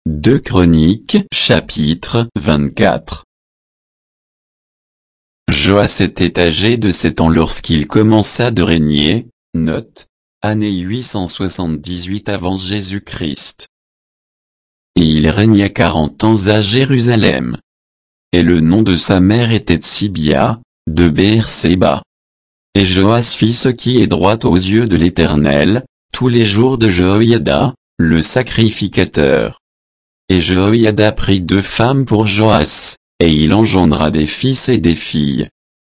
2 Chroniques chapitre 24. Joas était âgé de 7 ans lorsqu'il commença de régner, note, année 878 avant Jésus-Christ. Et il régna 40 ans à Jérusalem. Et le nom de sa mère était Tsibia, de Beer-séba. Et Joas fit ce qui est droit aux yeux de l'Éternel, tous les jours de Joiada, le sacrificateur. Et Joiada prit 2 femmes pour Joas, et il engendra des fils et des filles.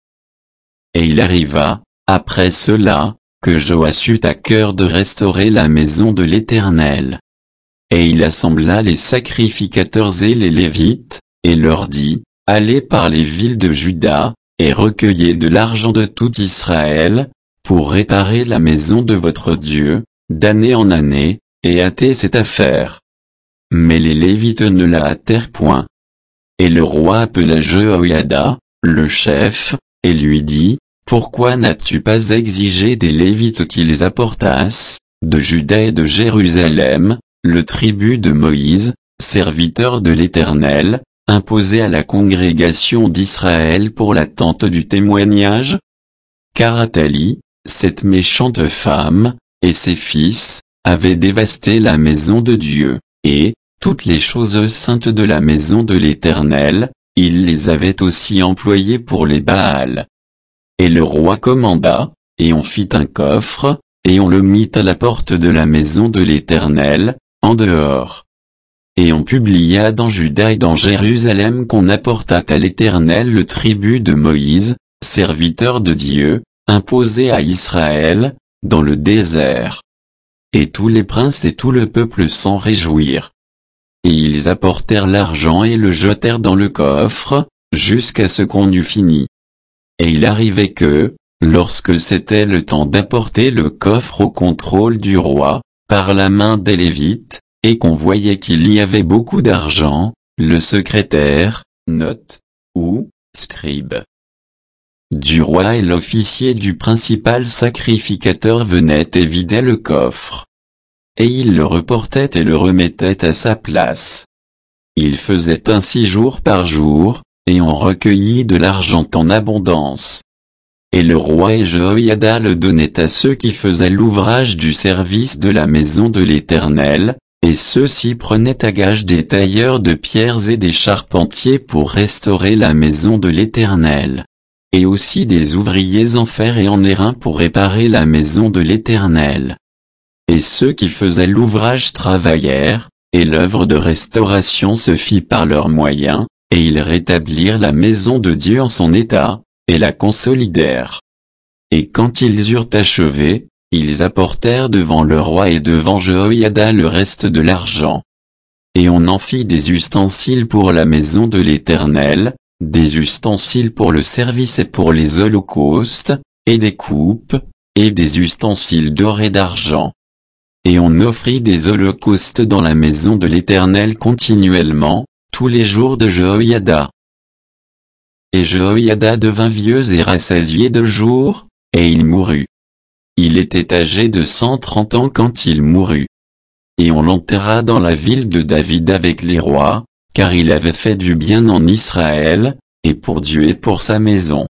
Et il arriva, après cela, que Joas eut à cœur de restaurer la maison de l'Éternel. Et il assembla les sacrificateurs et les Lévites, et leur dit, allez par les villes de Juda, et recueillez de l'argent de tout Israël, pour réparer la maison de votre Dieu, d'année en année, et hâtez cette affaire. Mais les Lévites ne la hâtèrent point. Et le roi appela Joiada, le chef, et lui dit, pourquoi n'as-tu pas exigé des Lévites qu'ils apportassent, de Juda et de Jérusalem, le tribut de Moïse, serviteur de l'Éternel, imposé à la congrégation d'Israël pour la tente du témoignage? Car Athalie, cette méchante femme, et ses fils, avaient dévasté la maison de Dieu, et, toutes les choses saintes de la maison de l'Éternel, il les avait aussi employées pour les Baals. Et le roi commanda, et on fit un coffre, et on le mit à la porte de la maison de l'Éternel, en dehors. Et on publia dans Juda et dans Jérusalem qu'on apportât à l'Éternel le tribut de Moïse, serviteur de Dieu, imposé à Israël, dans le désert. Et tous les princes et tout le peuple s'en réjouirent. Et ils apportèrent l'argent et le jetèrent dans le coffre, jusqu'à ce qu'on eût fini. Et il arrivait que, lorsque c'était le temps d'apporter le coffre au contrôle du roi, par la main des Lévites, et qu'on voyait qu'il y avait beaucoup d'argent, le secrétaire, note, ou, scribe, du roi et l'officier du principal sacrificateur venaient et vidaient le coffre. Et il le reportait et le remettait à sa place. Il faisait ainsi jour par jour, et on recueillit de l'argent en abondance. Et le roi et Joiada le donnaient à ceux qui faisaient l'ouvrage du service de la maison de l'Éternel, et ceux-ci prenaient à gage des tailleurs de pierres et des charpentiers pour restaurer la maison de l'Éternel. Et aussi des ouvriers en fer et en airain pour réparer la maison de l'Éternel. Et ceux qui faisaient l'ouvrage travaillèrent, et l'œuvre de restauration se fit par leurs moyens, et ils rétablirent la maison de Dieu en son état, et la consolidèrent. Et quand ils eurent achevé, ils apportèrent devant le roi et devant Joiada le reste de l'argent. Et on en fit des ustensiles pour la maison de l'Éternel, des ustensiles pour le service et pour les holocaustes, et des coupes, et des ustensiles d'or et d'argent. Et on offrit des holocaustes dans la maison de l'Éternel continuellement, tous les jours de Joiada. Et Joiada devint vieux et rassasié de jours, et il mourut. Il était âgé de 130 ans quand il mourut. Et on l'enterra dans la ville de David avec les rois, car il avait fait du bien en Israël, et pour Dieu et pour sa maison.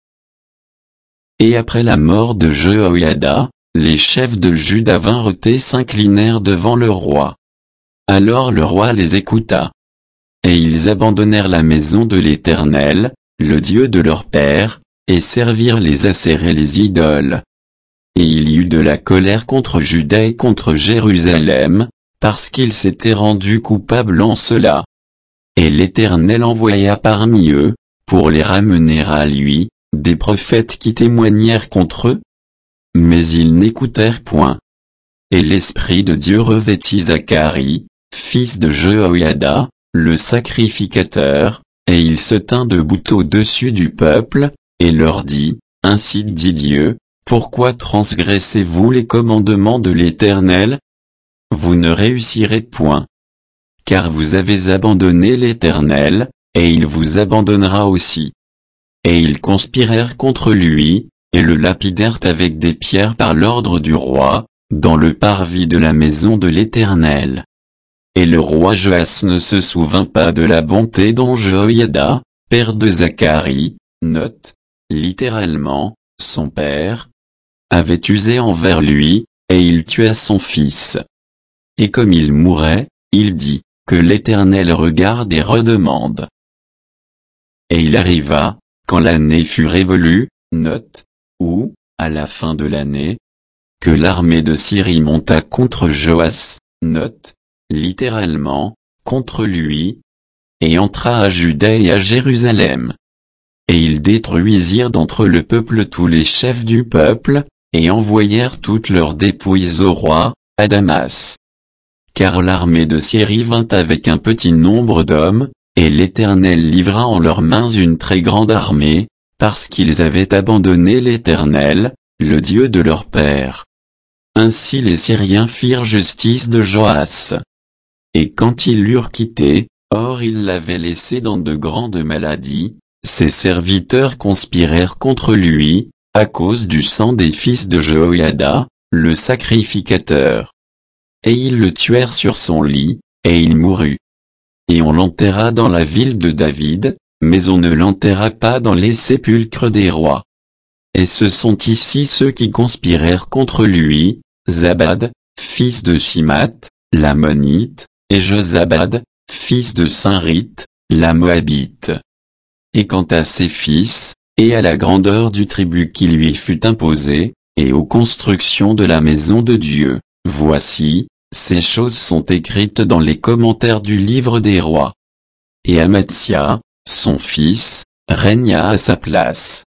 Et après la mort de Joiada, les chefs de Juda vinrent et s'inclinèrent devant le roi. Alors le roi les écouta. Et ils abandonnèrent la maison de l'Éternel, le Dieu de leur père, et servirent les Asser et les idoles. Et il y eut de la colère contre Juda et contre Jérusalem, parce qu'ils s'étaient rendus coupables en cela. Et l'Éternel envoya parmi eux, pour les ramener à lui, des prophètes qui témoignèrent contre eux. Mais ils n'écoutèrent point. Et l'Esprit de Dieu revêtit Zacharie, fils de Joiada, le sacrificateur, et il se tint debout au-dessus du peuple, et leur dit, ainsi dit Dieu, pourquoi transgressez-vous les commandements de l'Éternel? Vous ne réussirez point. Car vous avez abandonné l'Éternel, et il vous abandonnera aussi. Et ils conspirèrent contre lui, et le lapidèrent avec des pierres par l'ordre du roi, dans le parvis de la maison de l'Éternel. Et le roi Joas ne se souvint pas de la bonté dont Joiada, père de Zacharie, note, littéralement, son père, avait usé envers lui, et il tua son fils. Et comme il mourait, il dit, que l'Éternel regarde et redemande. Et il arriva, quand l'année fut révolue, note, ou, à la fin de l'année, que l'armée de Syrie monta contre Joas, note, littéralement, contre lui, et entra à Juda et à Jérusalem. Et ils détruisirent d'entre le peuple tous les chefs du peuple, et envoyèrent toutes leurs dépouilles au roi, à Damas. Car l'armée de Syrie vint avec un petit nombre d'hommes, et l'Éternel livra en leurs mains une très grande armée, parce qu'ils avaient abandonné l'Éternel, le Dieu de leur père. Ainsi les Syriens firent justice de Joas. Et quand ils l'eurent quitté, or ils l'avaient laissé dans de grandes maladies, ses serviteurs conspirèrent contre lui, à cause du sang des fils de Joiada, le sacrificateur. Et ils le tuèrent sur son lit, et il mourut. Et on l'enterra dans la ville de David, mais on ne l'enterra pas dans les sépulcres des rois. Et ce sont ici ceux qui conspirèrent contre lui, Zabad, fils de Simath, l'Ammonite, et Jozabad, fils de Saint-Rite, la Moabite. Et quant à ses fils, et à la grandeur du tribut qui lui fut imposé, et aux constructions de la maison de Dieu, voici, ces choses sont écrites dans les commentaires du livre des rois. Et Amatsia, son fils, régna à sa place.